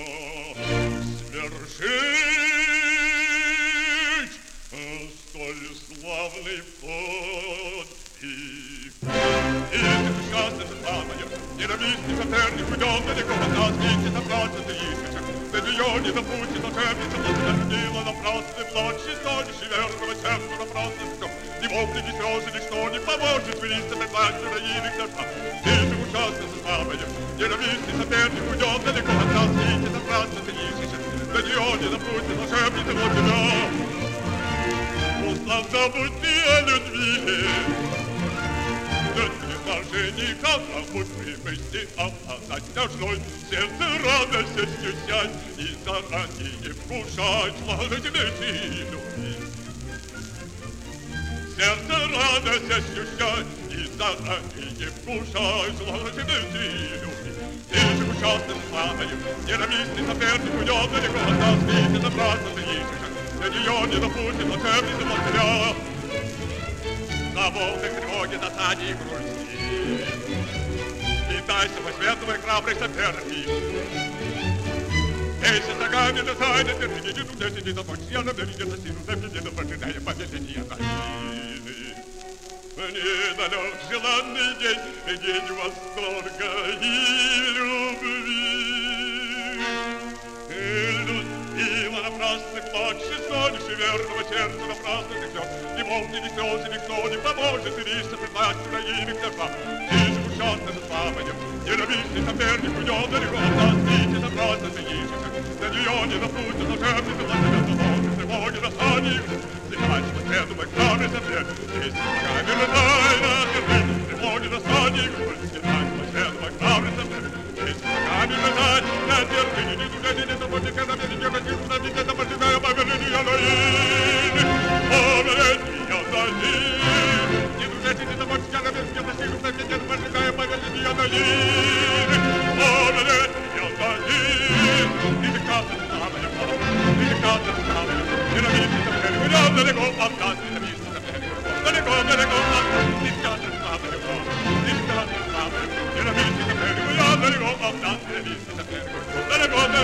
свершить столь славный подвиг. И счастье самое, ненавистный соперник уйдет далеко от нас, видите, собраться ты ищешь. До нее не допустит ошибиться, подтвердила напрасный плач, историшь верного сердца напрасно все. Ни вопли, ни слезы, ничто не поможет вылиться на классера или кто-то. Видите, счастье самое, ненавистный соперник уйдет далеко от нас, видите, собраться ты ищешь. До нее не допустит ошибиться, вот тебя. Услав забудьте о любви. Женихов, а пусть привести, опознать ножной, сердце радостью сядь и заранее вкушать сладость любви. Сердце радостью сядь и заранее вкушать сладость любви. Ты же ужасным славою, ненавистный соперник уйдет далеко от нас, видите, напрасно ты ищешь, для нее не допустит волшебница монастыря. На волнах тревоги, досаде и грусти. Питайся по светлой храбрый соперник. Эй, шагами до тайны, терпи, не туда, сиди за ночь, я намерен на силу, запреди, да прожидая поведение тайны. Недалек желанный день, день восторга и любви. Любила напрасный плач, стонешь и верного сердца напрасно ты слез. Ни волны, ни слезы, никто не поможет, и лишь предать Украине кто-то. Ты же ужасным славою, ненавистный соперник уйдет далеко от нас, видите, напрасно ты ищешь. Для нее не допустит волшебница, благословен заложит тревоги на стадии. Занимайся по свету, мой храбрый соперник, есть камеры тайна, тревоги на стадии, занимайся по свету, мой храбрый соперник, есть камеры тайна, на терпении, не туда, не допустит, когда мне не хочу, куда мне не допустит, я поверю, я наивный, поверю, я наивный, не туда, не допустит, я наверное, я достигну, куда мне не допустит, я поверю, я наивный, поверю, я наивный, и прекрасно славою, и прекрасно славою, ненавистный соперник, уйдет далеко от нас, ненавистный соперник, далеко, далеко от нас, и прекрасно славою, и прекрасно славою, ненавистный соперник, уйдет далеко от нас, ненавистный соперник, далеко, далеко.